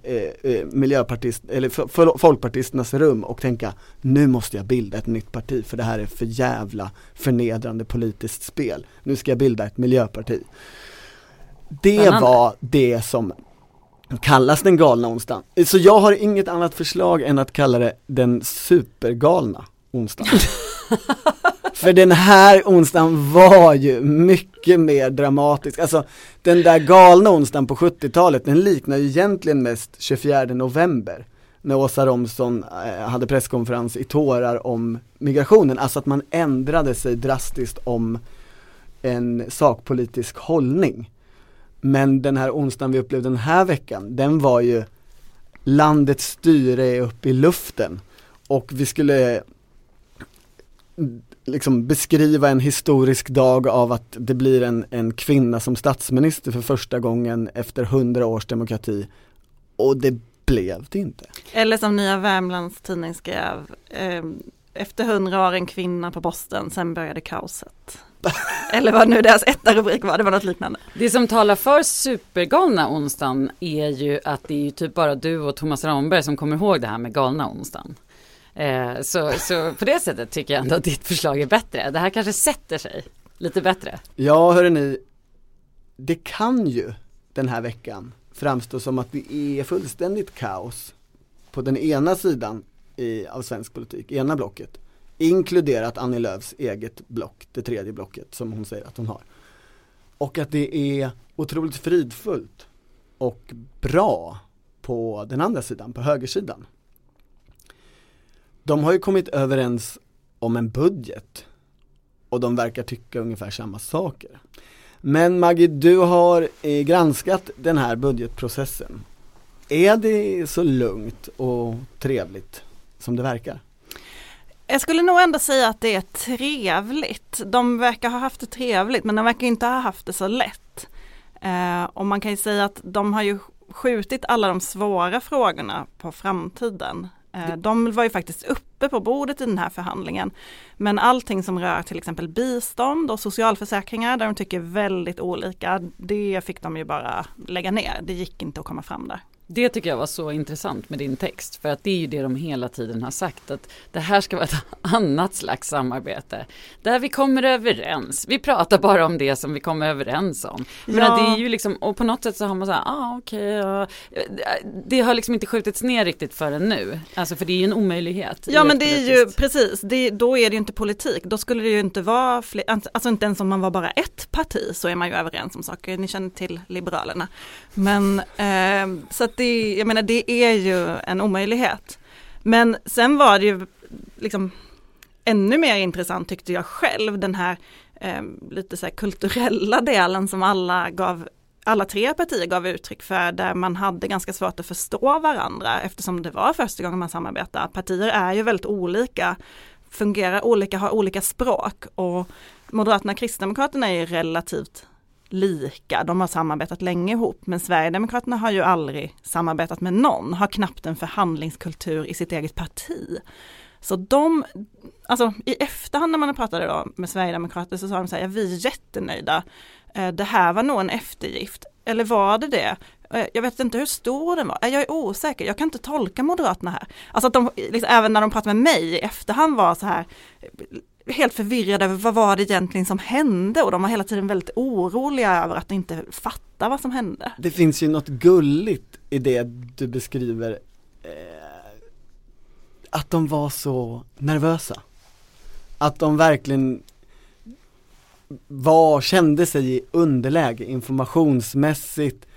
folkpartisternas rum och tänka, nu måste jag bilda ett nytt parti, för det här är för jävla förnedrande politiskt spel. Nu ska jag bilda ett miljöparti. Det var det som kallas den galna onsdagen. Så jag har inget annat förslag än att kalla det den supergalna onsdagen. För den här onsdagen var ju mycket mycket mer dramatisk. Alltså den där galna onsdagen på 70-talet, den liknar ju egentligen mest 24 november. När Åsa Romson hade presskonferens i tårar om migrationen. Alltså att man ändrade sig drastiskt om en sakpolitisk hållning. Men den här onsdagen vi upplevde den här veckan, den var ju landets styre är uppe i luften. Och vi skulle liksom beskriva en historisk dag av att det blir en kvinna som statsminister för första gången efter 100 års demokrati. Och det blev det inte. Eller som Nya Värmlands tidning skrev, efter 100 år en kvinna på posten, sen började kaoset. Eller vad nu deras rubrik var, det var något liknande. Det som talar för supergalna onsdagen är ju att det är ju typ bara du och Thomas Ramberg som kommer ihåg det här med galna onsdagen. Så på det sättet tycker jag ändå att ditt förslag är bättre. Det här kanske sätter sig lite bättre. Ja, hörrni, det kan ju den här veckan framstå som att det är fullständigt kaos på den ena sidan av svensk politik, ena blocket, inkluderat Annie Lööfs eget block, det tredje blocket som hon säger att hon har. Och att det är otroligt fridfullt och bra på den andra sidan, på högersidan. De har ju kommit överens om en budget och de verkar tycka ungefär samma saker. Men Maggie, du har granskat den här budgetprocessen. Är det så lugnt och trevligt som det verkar? Jag skulle nog ändå säga att det är trevligt. De verkar ha haft det trevligt, men de verkar inte ha haft det så lätt. Och man kan ju säga att de har ju skjutit alla de svåra frågorna på framtiden. De var ju faktiskt uppe på bordet i den här förhandlingen. Men allting som rör till exempel bistånd och socialförsäkringar där de tycker väldigt olika, det fick de ju bara lägga ner. Det gick inte att komma fram där. Det tycker jag var så intressant med din text, för att det är ju det de hela tiden har sagt, att det här ska vara ett annat slags samarbete där vi kommer överens. Vi pratar bara om det som vi kommer överens om. Men det är ju liksom, och på något sätt så har man så här, det har liksom inte skjutits ner riktigt förrän nu. Alltså för det är ju en omöjlighet. Ja, men det är ju precis, då är det ju inte politik. Då skulle det ju inte vara alltså inte ens om man var bara ett parti så är man ju överens om saker. Ni känner till Liberalerna. Men så att jag menar, det är ju en omöjlighet. Men sen var det ju liksom ännu mer intressant tyckte jag själv, den här lite så här kulturella delen som alla tre partier gav uttryck för, där man hade ganska svårt att förstå varandra eftersom det var första gången man samarbetar. Partier är ju väldigt olika, fungerar olika, har olika språk, och Moderaterna och Kristdemokraterna är ju relativt lika. De har samarbetat länge ihop, men Sverigedemokraterna har ju aldrig samarbetat med någon, har knappt en förhandlingskultur i sitt eget parti. Så alltså i efterhand när man pratade då med Sverigedemokrater så sa de så här, vi är jättenöjda. Det här var nog en eftergift. Eller var det? Jag vet inte hur stor den var. Jag är osäker. Jag kan inte tolka Moderaterna här. Alltså att de, liksom, även när de pratade med mig i efterhand var så här helt förvirrade över vad var det egentligen som hände, och de var hela tiden väldigt oroliga över att inte fatta vad som hände. Det finns ju något gulligt i det du beskriver, att de var så nervösa. Att de verkligen kände sig i underläge informationsmässigt.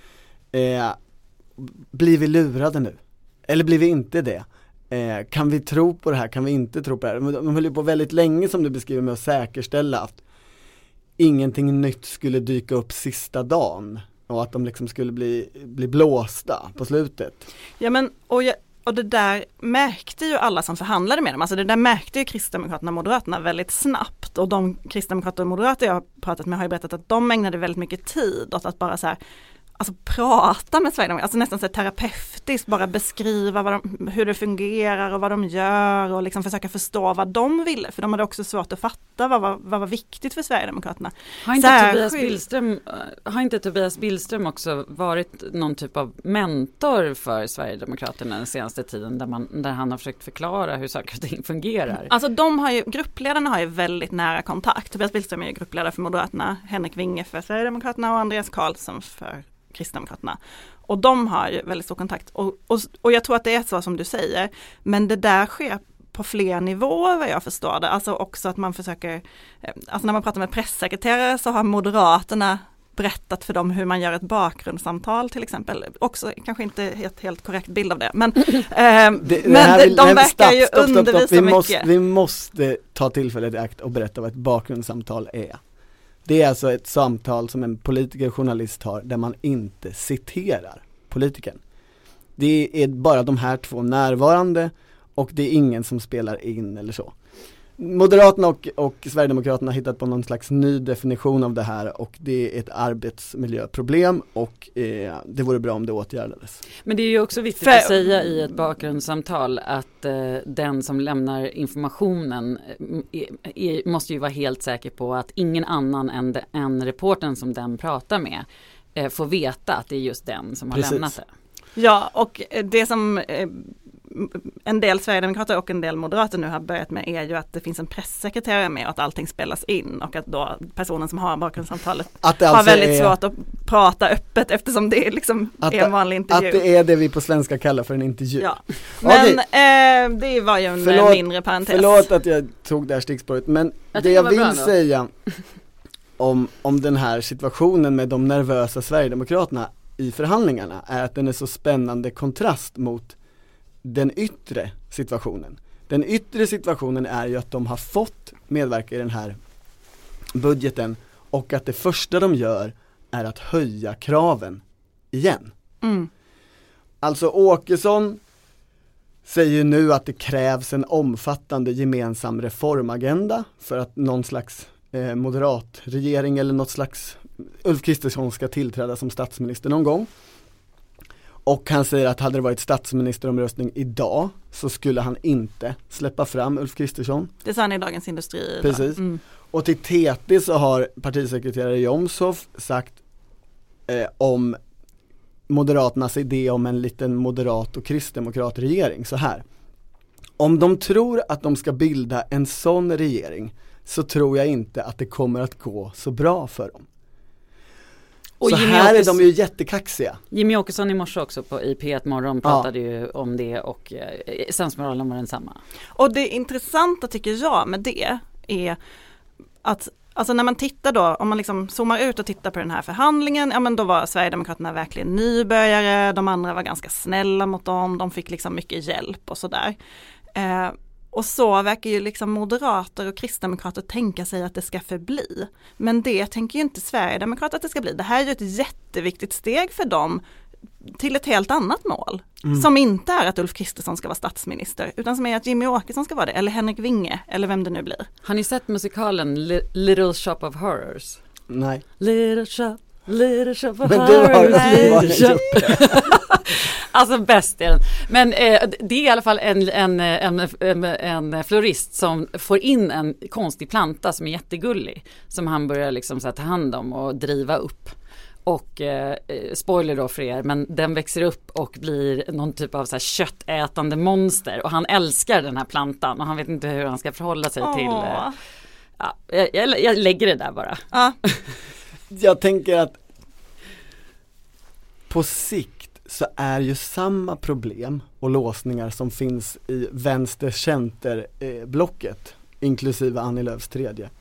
Blir vi lurade nu? Eller blir vi inte det? Kan vi tro på det här? Kan vi inte tro på det här? De höll ju på väldigt länge, som du beskriver, med att säkerställa att ingenting nytt skulle dyka upp sista dagen och att de liksom skulle bli blåsta på slutet. Ja, men och det där märkte ju alla som förhandlade med dem. Alltså det där märkte ju Kristdemokraterna och Moderaterna väldigt snabbt. Och de Kristdemokrater och Moderater jag har pratat med har ju berättat att de ägnade väldigt mycket tid åt att bara så här, alltså prata med Sverigedemokraterna, alltså nästan så terapeutiskt bara beskriva hur det fungerar och vad de gör, och liksom försöka förstå vad de ville, för de hade också svårt att fatta vad var viktigt för Sverigedemokraterna. Har inte Tobias Billström också varit någon typ av mentor för Sverigedemokraterna den senaste tiden, där han har försökt förklara hur saker och ting fungerar? Alltså gruppledarna har ju väldigt nära kontakt. Tobias Billström är ju gruppledare för Moderaterna, Henrik Winge för Sverigedemokraterna och Andreas Karlsson för Kristdemokraterna. Och de har ju väldigt stor kontakt. Och jag tror att det är så som du säger. Men det där sker på fler nivåer vad jag förstår det. Alltså också att man försöker, alltså när man pratar med pressekreterare så har Moderaterna berättat för dem hur man gör ett bakgrundssamtal till exempel. Också kanske inte helt korrekt bild av det. Men, de verkar ju undervisa mycket. Vi måste ta tillfället i akt och berätta vad ett bakgrundssamtal är. Det är alltså ett samtal som en politiker journalist har där man inte citerar politikern. Det är bara de här två närvarande och det är ingen som spelar in eller så. Moderaterna och Sverigedemokraterna har hittat på någon slags ny definition av det här och det är ett arbetsmiljöproblem och det vore bra om det åtgärdades. Men det är ju också viktigt att säga i ett bakgrundssamtal att den som lämnar informationen måste ju vara helt säker på att ingen annan än reportern som den pratar med får veta att det är just den som har lämnat det. Ja, och det som en del Sverigedemokrater och en del moderater nu har börjat med är ju att det finns en pressekreterare med och att allting spelas in och att då personen som har bakgrundssamtalet har väldigt svårt att prata öppet eftersom det är liksom en vanlig intervju. Att det är det vi på svenska kallar för en intervju. Ja. Men det var ju en mindre parentes. Förlåt att jag tog det här stickspåret, men det jag vill säga om den här situationen med de nervösa Sverigedemokraterna i förhandlingarna är att den är så spännande kontrast mot den yttre situationen. Den yttre situationen är ju att de har fått medverka i den här budgeten och att det första de gör är att höja kraven igen. Alltså Åkesson säger ju nu att det krävs en omfattande gemensam reformagenda för att någon slags moderat regering eller något slags Ulf Kristersson ska tillträda som statsminister någon gång. Och han säger att hade det varit statsministeromröstning idag så skulle han inte släppa fram Ulf Kristersson. Det sa han i Dagens Industri. Precis. Och till TT så har partisekreterare Jomshof sagt om Moderaternas idé om en liten moderat och kristdemokrat regering så här. Om de tror att de ska bilda en sån regering så tror jag inte att det kommer att gå så bra för dem. Och så här är de ju jättekaxiga. Jimmy Åkesson i morse också i P1 Morgon pratade ju om det och sensmoralen var densamma. Och det intressanta tycker jag med det är att alltså när man tittar då, om man liksom zoomar ut och tittar på den här förhandlingen, ja men då var Sverigedemokraterna verkligen nybörjare, de andra var ganska snälla mot dem, de fick liksom mycket hjälp och sådär. Och så verkar ju liksom moderater och kristdemokrater tänka sig att det ska förbli. Men det tänker ju inte Sverigedemokrater att det ska bli. Det här är ju ett jätteviktigt steg för dem till ett helt annat mål. Som inte är att Ulf Kristersson ska vara statsminister, utan som är att Jimmy Åkesson ska vara det, eller Henrik Winge, eller vem det nu blir. Har ni sett musikalen Little Shop of Horrors? Nej. Little Shop of Men Horrors. du har Alltså bäst är den. Men det är i alla fall en florist som får in en konstig planta som är jättegullig. Som han börjar liksom så här ta hand om och driva upp. Och spoiler då för er, men den växer upp och blir någon typ av så här köttätande monster. Och han älskar den här plantan och han vet inte hur han ska förhålla sig till. Ja, jag lägger det där bara. Jag tänker att på sikt så är ju samma problem och låsningar som finns i vänster-center-blocket, inklusive Annie Lööfs tredje.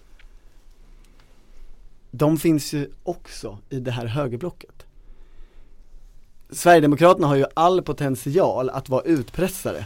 De finns ju också i det här högerblocket. Sverigedemokraterna har ju all potential att vara utpressare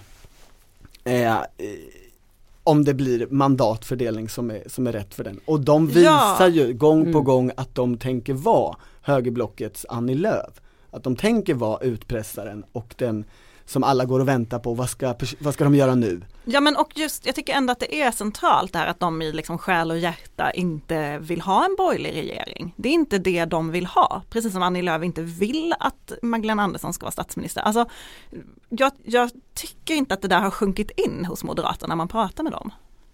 om det blir mandatfördelning som är rätt för den. Och de visar ju gång på gång att de tänker vara högerblockets Annie Lööf. Att de tänker vara utpressaren och den som alla går och väntar på. Vad ska de göra nu? Ja, men och just, jag tycker ändå att det är centralt där att de i liksom själ och hjärta inte vill ha en borgerlig regering. Det är inte det de vill ha. Precis som Annie Lööf inte vill att Magdalena Andersson ska vara statsminister. Alltså, jag tycker inte att det där har sjunkit in hos Moderaterna när man pratar med dem.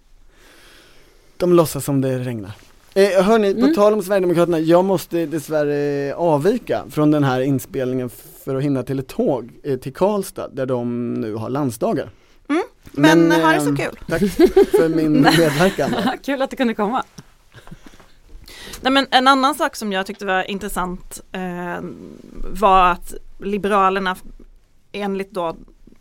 De låtsas som det regnar. Hörni, på tal om Sverigedemokraterna, jag måste dessvärre avvika från den här inspelningen för att hinna till ett tåg till Karlstad där de nu har landsdagar. Men har det så kul. Tack för min medverkan. Kul att du kunde komma. Nej, men en annan sak som jag tyckte var intressant var att Liberalerna enligt då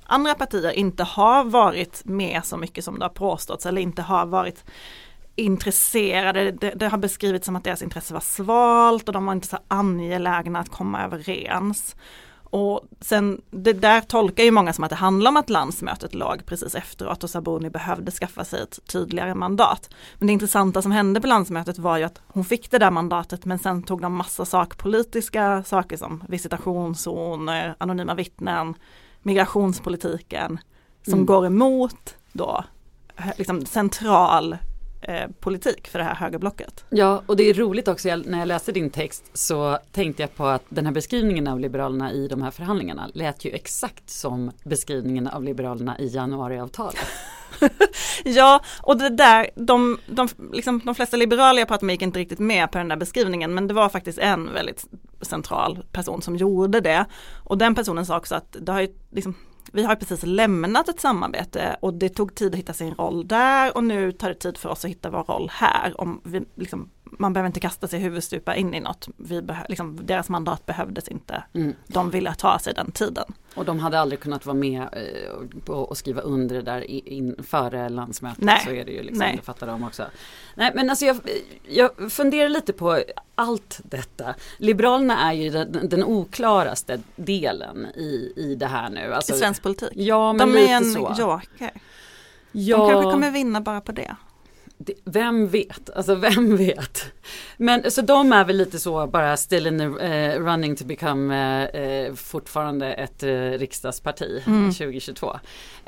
andra partier inte har varit med så mycket som det har påståtts eller inte har varit intresserade. Det har beskrivits som att deras intresse var svalt och de var inte så angelägna att komma överens. Och sen det där tolkar ju många som att det handlar om att landsmötet låg precis efteråt och Sabuni behövde skaffa sig ett tydligare mandat. Men det intressanta som hände på landsmötet var ju att hon fick det där mandatet, men sen tog de massa sakpolitiska saker som visitationszoner, anonyma vittnen, migrationspolitiken som går emot då liksom central politik för det här högerblocket. Ja, och det är roligt också, när jag läste din text så tänkte jag på att den här beskrivningen av Liberalerna i de här förhandlingarna lät ju exakt som beskrivningen av Liberalerna i januariavtalet. Ja, och det där, de flesta liberaler jag pratade med gick inte riktigt med på den där beskrivningen, men det var faktiskt en väldigt central person som gjorde det. Och den personen sa också att det har ju vi har precis lämnat ett samarbete och det tog tid att hitta sin roll där och nu tar det tid för oss att hitta vår roll här. Om vi, man behöver inte kasta sig huvudstupa in i något. Deras mandat behövdes inte. De ville ta sig den tiden. Och de hade aldrig kunnat vara med på och skriva under det där före landsmötet. Nej. Så är det ju liksom, det fattar de också. Nej, men alltså jag funderar lite på allt detta. Liberalerna är ju den oklaraste delen i det här nu. Alltså, i svensk politik. Ja, men de lite är en så. joker. Ja. De kanske kommer vinna bara på det. Vem vet? Alltså vem vet? Men så de är väl lite så bara still in the running to become fortfarande ett riksdagsparti 2022.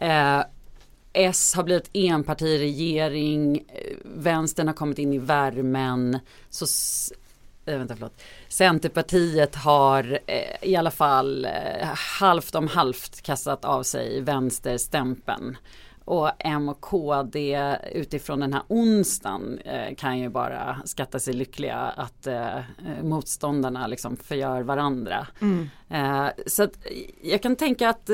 S har blivit enpartiregering, vänstern har kommit in i värmen, så Centerpartiet har i alla fall halvt om halvt kastat av sig vänsterstämpeln. Och M och KD utifrån den här onsdagen kan ju bara skatta sig lyckliga att motståndarna liksom förgör varandra. Så att jag kan tänka att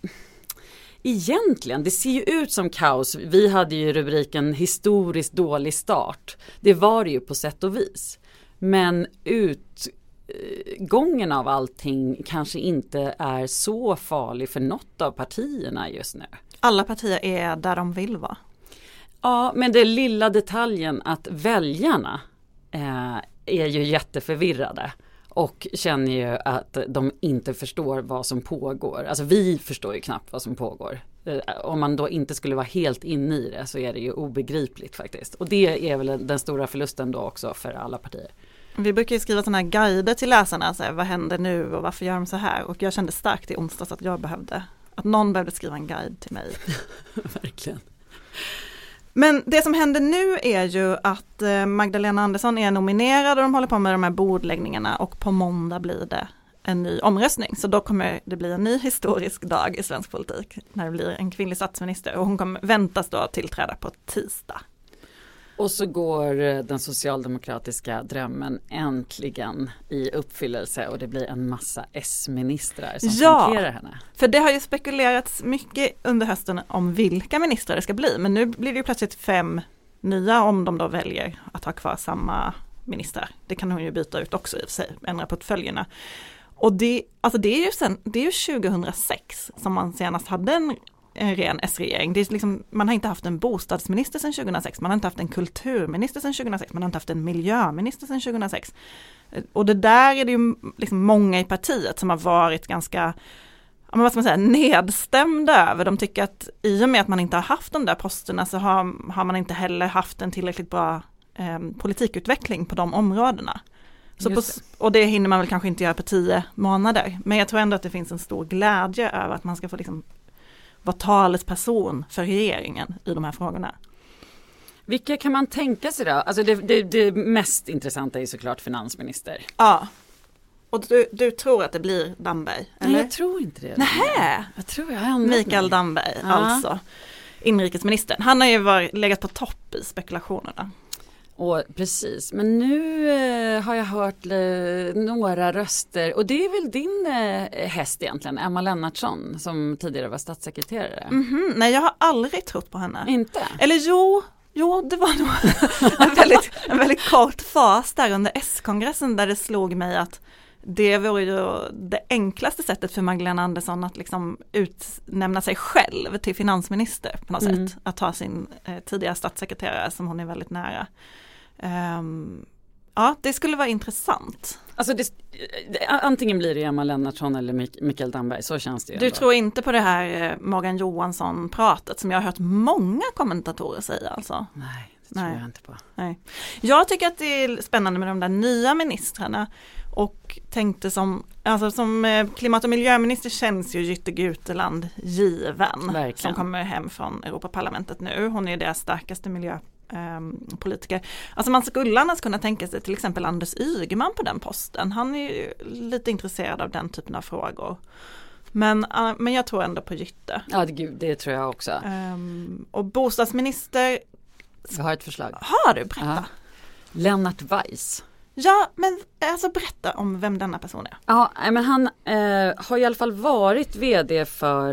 egentligen, det ser ju ut som kaos. Vi hade ju rubriken historiskt dålig start. Det var det ju på sätt och vis. Men utgången av allting kanske inte är så farlig för något av partierna just nu. Alla partier är där de vill vara. Ja, men det lilla detaljen att väljarna är ju jätteförvirrade och känner ju att de inte förstår vad som pågår. Alltså vi förstår ju knappt vad som pågår. Om man då inte skulle vara helt inne i det så är det ju obegripligt faktiskt. Och det är väl den stora förlusten då också för alla partier. Vi brukar ju skriva sådana här guider till läsarna. Så här, vad händer nu och varför gör de så här? Och jag kände starkt i onsdags att någon behövde skriva en guide till mig. Verkligen. Men det som händer nu är ju att Magdalena Andersson är nominerad och de håller på med de här bordläggningarna och på måndag blir det en ny omröstning. Så då kommer det bli en ny historisk dag i svensk politik när det blir en kvinnlig statsminister och hon kommer väntas då tillträda på tisdag. Och så går den socialdemokratiska drömmen äntligen i uppfyllelse och det blir en massa S-ministrar som flankerar henne. För det har ju spekulerats mycket under hösten om vilka ministrar det ska bli. Men nu blir det ju plötsligt 5 nya om de då väljer att ha kvar samma ministrar. Det kan hon ju byta ut också i och för sig, ändra portföljerna. Och det är ju 2006 som man senast hade en ren S-regering. Det är liksom, man har inte haft en bostadsminister sedan 2006, man har inte haft en kulturminister sedan 2006, man har inte haft en miljöminister sedan 2006. Och det där är det ju liksom många i partiet som har varit ganska nedstämda över. De tycker att i och med att man inte har haft de där posterna så har man inte heller haft en tillräckligt bra politikutveckling på de områdena. Och det hinner man väl kanske inte göra på 10 månader. Men jag tror ändå att det finns en stor glädje över att man ska få liksom vara talesperson för regeringen i de här frågorna. Vilka kan man tänka sig då? Alltså det mest intressanta är såklart finansminister. Ja. Och du tror att det blir Damberg? Eller? Nej, jag tror inte det. Nähä. Jag tror jag har Mikael Damberg, alltså. Inrikesministern. Han har ju legat på topp i spekulationerna. Och precis, men nu har jag hört några röster och det är väl din häst egentligen, Emma Lennartsson som tidigare var statssekreterare. Nej, jag har aldrig trott på henne. Inte? Eller jo, det var nog en väldigt kort fas där under S-kongressen där det slog mig att det vore ju det enklaste sättet för Magdalena Andersson att liksom utnämna sig själv till finansminister på något sätt. Att ta sin tidigare statssekreterare som hon är väldigt nära. Ja, det skulle vara intressant. Alltså antingen blir det Emma Lennartsson eller Mikael Damberg, så känns det ju. Du tror inte på det här Morgan Johansson-pratet som jag har hört många kommentatorer säga alltså? Nej, det tror jag inte på. Nej. Jag tycker att det är spännande med de där nya ministrarna och tänkte som klimat- och miljöminister känns ju Jytte Guteland given. Verkligen. Som kommer hem från Europaparlamentet nu. Hon är deras starkaste miljöpolitiker. Alltså man skulle annars kunna tänka sig till exempel Anders Ygeman på den posten. Han är ju lite intresserad av den typen av frågor. Men jag tror ändå på Jytte. Ja, det tror jag också. Och bostadsminister... Jag har ett förslag. Har du? Berätta. Ja. Lennart Weiss. Ja, men alltså berätta om vem denna person är. Ja, men han har i alla fall varit vd för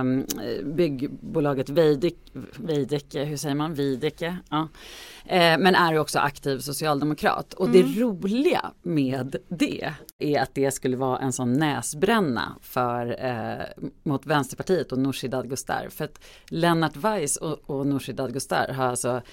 byggbolaget Veidekke, hur säger man? Veidekke, ja. Men är ju också aktiv socialdemokrat. Och det roliga med det är att det skulle vara en sån näsbränna mot Vänsterpartiet och Nooshi Dadgostar. För att Lennart Weiss och Nooshi Dadgostar har alltså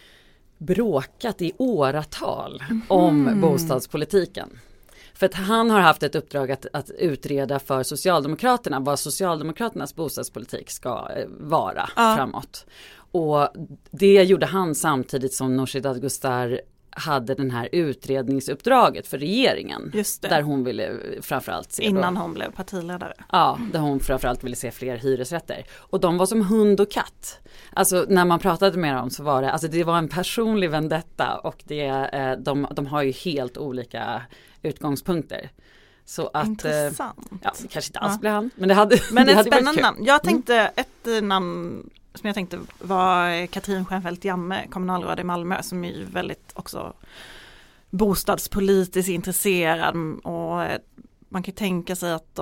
bråkat i åratal om bostadspolitiken. För att han har haft ett uppdrag att utreda för Socialdemokraterna vad Socialdemokraternas bostadspolitik ska vara framåt. Och det gjorde han samtidigt som Nooshi Dadgostar hade den här utredningsuppdraget för regeringen. Just det. Där hon ville framförallt se... Innan hon blev partiledare. Ja, där hon framförallt ville se fler hyresrätter. Och de var som hund och katt. Alltså när man pratade med dem så var det var en personlig vendetta och de har ju helt olika utgångspunkter. Så att, intressant. Kanske inte alls blir han. Men det hade ett spännande namn. Jag tänkte ett namn som jag tänkte var Katrin Stjernfeldt Jammeh, kommunalråd i Malmö, som är väldigt också bostadspolitiskt intresserad, och man kan tänka sig att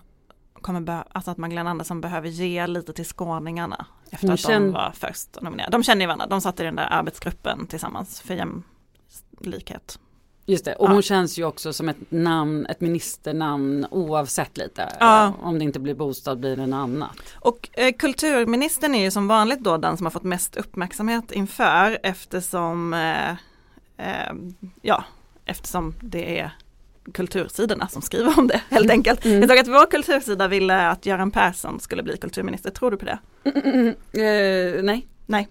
att Magdalena Andersson behöver ge lite till skåningarna efter att de var först nominerade. De känner ju varandra, de satt i den där arbetsgruppen tillsammans för jämlikhet. Just det, och hon känns ju också som ett ministernamn oavsett lite. Om det inte blir bostad blir det något annat. Och kulturministern är ju som vanligt då den som har fått mest uppmärksamhet inför, eftersom det är kultursidorna som skriver om det helt enkelt. Jag såg att vår kultursida ville att Göran Persson skulle bli kulturminister. Tror du på det? Nej.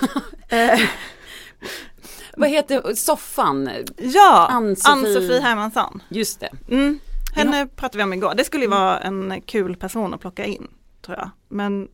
Vad heter soffan? Ja, Ann-Sofie Hermansson. Just det. Henne pratade vi om igår. Det skulle ju vara en kul person att plocka in, tror jag. Men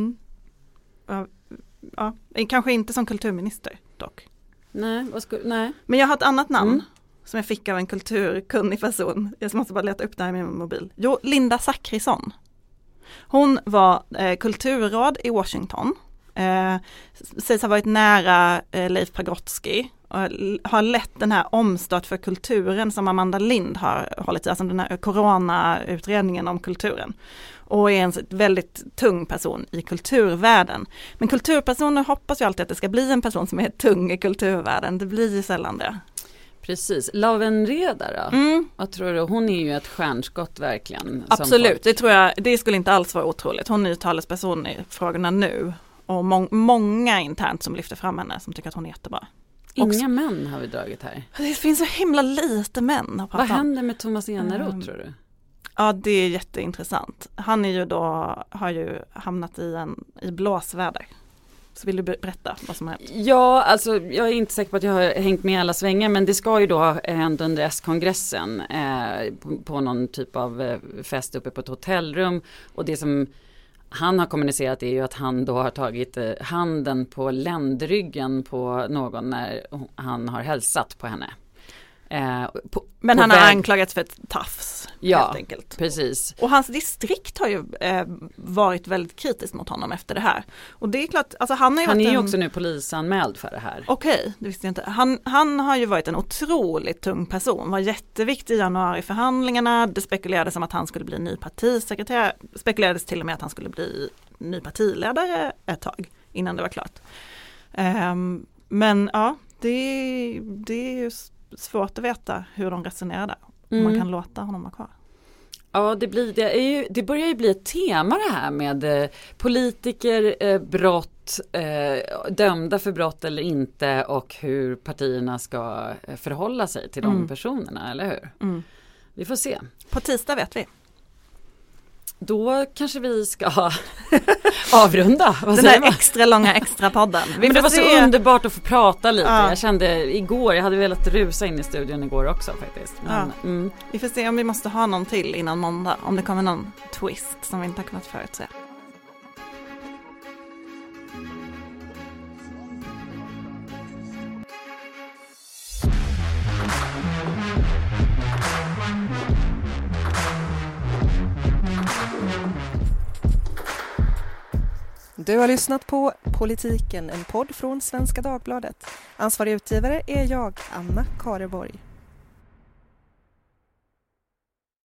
kanske inte som kulturminister dock. Nej. Men jag har ett annat namn som jag fick av en kulturkunnig person. Jag måste bara leta upp det här med min mobil. Jo, Linda Zachrisson. Hon var kulturråd i Washington. Sägs ha varit nära Leif Pagrotsky och har lett den här omstart för kulturen som Amanda Lind har hållit i, alltså den här coronautredningen om kulturen, och är en väldigt tung person i kulturvärlden. Men kulturpersoner hoppas ju alltid att det ska bli en person som är tung i kulturvärlden. Det blir ju sällan det. Precis. Laven Redar då? Vad tror du? Hon är ju ett stjärnskott verkligen. Absolut, det tror jag. Det skulle inte alls vara otroligt. Hon är ju talesperson i frågorna nu. Och många internt som lyfter fram henne som tycker att hon är jättebra. Inga män har vi dragit här. Det finns så himla lite män. Vad händer med Thomas Eneroth tror du? Ja, det är jätteintressant. Han är ju har ju hamnat i blåsväder. Så vill du berätta vad som har hänt? Ja, alltså jag är inte säker på att jag har hängt med alla svängar, men det ska ju då ha hänt under S-kongressen på någon typ av fest uppe på ett hotellrum, och det som han har kommunicerat är ju att han då har tagit handen på ländryggen på någon när han har hälsat på henne. Men han har anklagats för ett tafs, helt enkelt. Precis. Och hans distrikt har ju varit väldigt kritiskt mot honom efter det här. Och det är klart, alltså han är ju också nu polisanmäld för det här. Okej, det visste jag inte. Han har ju varit en otroligt tung person. Var jätteviktig i januariförhandlingarna. Det spekulerades om att han skulle bli ny partisekreterare. Spekulerades till och med att han skulle bli ny partiledare ett tag innan det var klart. Men ja, det är ju svårt att veta hur de resonerar där. om man kan låta honom vara kvar. Ja, det börjar ju bli ett tema det här med politiker, brott, dömda för brott eller inte och hur partierna ska förhålla sig till de personerna, eller hur? Vi får se. På tisdag vet vi. Då kanske vi ska avrunda. Den här extra långa extra podden. Men det var så underbart att få prata lite. Ja. Jag kände igår, jag hade velat rusa in i studion igår också faktiskt. Men, Vi får se om vi måste ha någon till innan måndag. Om det kommer någon twist som vi inte har kunnat förutse. Du har lyssnat på Politiken, en podd från Svenska Dagbladet. Ansvarig utgivare är jag, Anna Kareborg.